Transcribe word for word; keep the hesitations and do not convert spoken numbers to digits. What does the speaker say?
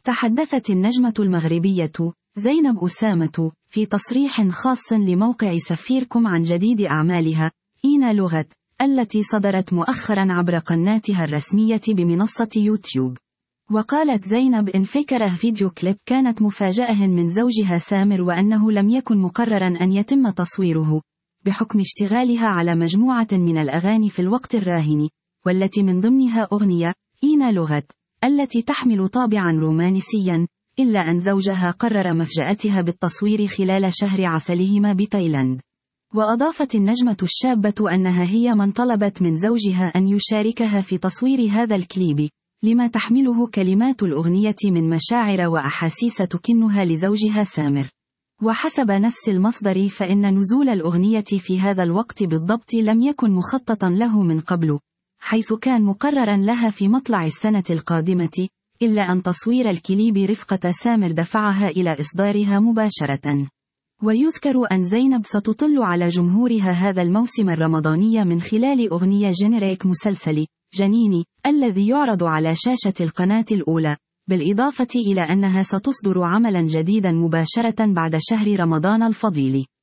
تحدثت النجمة المغربية زينب أسامة في تصريح خاص لموقع سفيركم عن جديد أعمالها إينا لغت التي صدرت مؤخرا عبر قناتها الرسمية بمنصة يوتيوب. وقالت زينب إن فكرة فيديو كليب كانت مفاجأة من زوجها سامر، وأنه لم يكن مقررا أن يتم تصويره بحكم اشتغالها على مجموعة من الأغاني في الوقت الراهن، والتي من ضمنها أغنية إينا لغت التي تحمل طابعا رومانسيا، إلا أن زوجها قرر مفاجأتها بالتصوير خلال شهر عسلهما بتايلاند. وأضافت النجمة الشابة أنها هي من طلبت من زوجها أن يشاركها في تصوير هذا الكليب، لما تحمله كلمات الأغنية من مشاعر وأحاسيس تكنها لزوجها سامر. وحسب نفس المصدر فإن نزول الأغنية في هذا الوقت بالضبط لم يكن مخططا له من قبل، حيث كان مقررا لها في مطلع السنة القادمة، إلا أن تصوير الكليب رفقة سامر دفعها إلى إصدارها مباشرة. ويذكر أن زينب ستطل على جمهورها هذا الموسم الرمضاني من خلال أغنية جينيريك مسلسل جنيني الذي يعرض على شاشة القناة الأولى، بالإضافة إلى أنها ستصدر عملا جديدا مباشرة بعد شهر رمضان الفضيل.